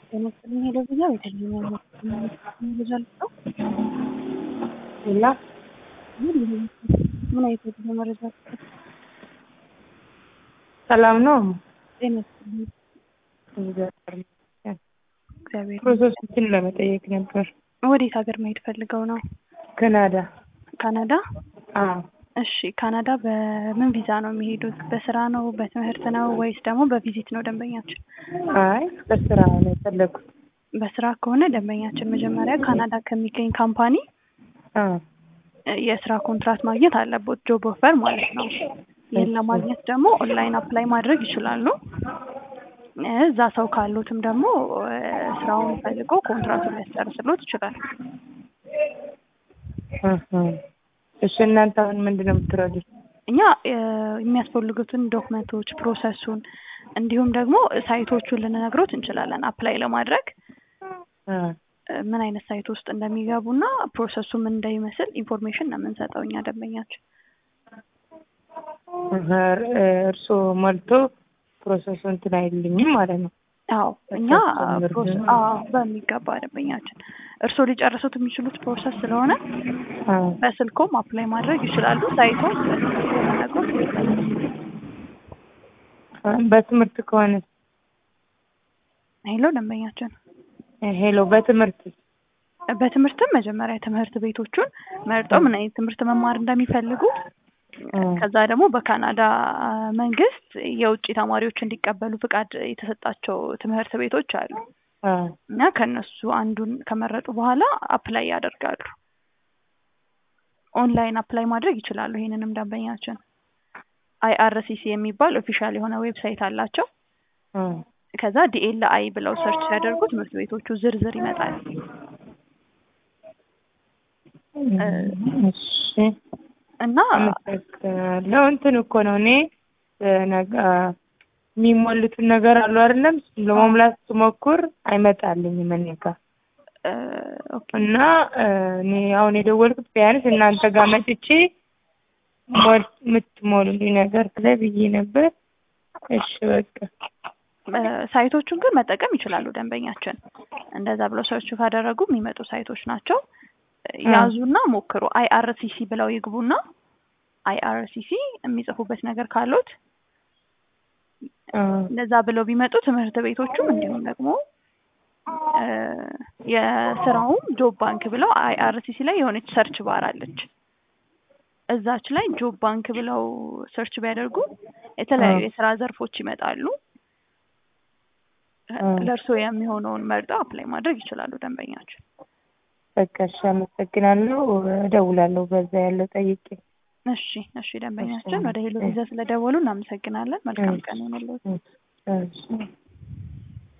የመሰለኝ ሄዶ ብያው የተለየ መረጃ ሌላ ምን አይነት መረጃ ሰላም ነው። የመሰለኝ እግዚአብሔር ፕሮሰሶችን ለመጠየቅ ነበር። ወዴት ሀገር መሄድ ፈልገው ነው? ካናዳ። ካናዳ? አዎ። እሺ ካናዳ በምን ቪዛ ነው የሚሄዱት? በስራ ነው፣ በትምህርት ነው ወይስ ደግሞ በቪዚት ነው ደንበኛችን? አይ በስራ ነው የፈለኩት። በስራ ከሆነ ደንበኛችን መጀመሪያ ካናዳ ከሚገኝ ካምፓኒ የስራ ኮንትራት ማግኘት አለበት፣ ጆብ ኦፈር ማለት ነው። ይህን ለማግኘት ደግሞ ኦንላይን አፕላይ ማድረግ ይችላሉ። እዛ ሰው ካሉትም ደግሞ ስራውን ፈልጎ ኮንትራቱን ሊያስጨርስሎት ይችላል። እሺ እናንተ አሁን ምንድነው የምትረዱት? እኛ የሚያስፈልጉትን ዶክመንቶች፣ ፕሮሰሱን እንዲሁም ደግሞ ሳይቶቹን ልንነግሮት እንችላለን። አፕላይ ለማድረግ ምን አይነት ሳይት ውስጥ እንደሚገቡና ፕሮሰሱ ምን እንደሚመስል ኢንፎርሜሽን ነው የምንሰጠው እኛ ደንበኛችን። እርስዎ ሞልቶ ፕሮሰሱ እንትን አይልኝም ማለት ነው? አዎ እኛ በሚገባ ደንበኛችን እርስዎ ሊጨርሱት የሚችሉት ፕሮሰስ ስለሆነ በስልኮም አፕላይ ማድረግ ይችላሉ። ሳይቱን ለነገሮች ይችላሉ። በትምህርት ከሆነ ሄሎ ደንበኛችን ሄሎ በትምህርትም መጀመሪያ ትምህርት ቤቶቹን መርጠው ምን አይነት ትምህርት መማር እንደሚፈልጉ ከዛ ደግሞ በካናዳ መንግስት የውጭ ተማሪዎች እንዲቀበሉ ፍቃድ የተሰጣቸው ትምህርት ቤቶች አሉ እና ከነሱ አንዱን ከመረጡ በኋላ አፕላይ ያደርጋሉ። ኦንላይን አፕላይ ማድረግ ይችላሉ። ይሄንንም ደንበኛችን IRCC የሚባል ኦፊሻል የሆነ ዌብሳይት አላቸው። ከዛ DLI ብለው ሰርች ሲያደርጉ ትምህርት ቤቶቹ ዝርዝር ይመጣል። እሺ እና ነው እንትን እኮ ነው እኔ የሚሞሉትን ነገር አሉ አይደለም፣ ለመሙላት ስሞክር አይመጣልኝም እኔ ጋር እና እኔ አሁን የደወልኩት ቢያንስ እናንተ ጋር መጥቼ የምትሞሉልኝ ነገር ስለ ብዬ ነበር። እሺ በቃ ሳይቶቹን ግን መጠቀም ይችላሉ ደንበኛችን። እንደዛ ብለው ሰርች ካደረጉ የሚመጡ ሳይቶች ናቸው። ያዙና ሞክሩ። IRCC ብለው ይግቡና IRCC የሚጽፉበት ነገር ካሉት እንደዛ ብለው ቢመጡ ትምህርት ቤቶቹም እንዲሁም ደግሞ የስራውም ጆብ ባንክ ብለው IRCC ላይ የሆነች ሰርች ባር አለች። እዛች ላይ ጆብ ባንክ ብለው ሰርች ቢያደርጉ የተለያዩ የስራ ዘርፎች ይመጣሉ። ለእርስዎ የሚሆነውን መርጠው አፕላይ ማድረግ ይችላሉ ደንበኛችን። በቃ እሺ፣ አመሰግናለሁ። እደውላለሁ በዛ ያለው ጠይቄ። እሺ ደንበኛችን ወደ ሄሎ ቪዛ ስለደወሉ እናመሰግናለን። መልካም ቀን ይሁንልዎት።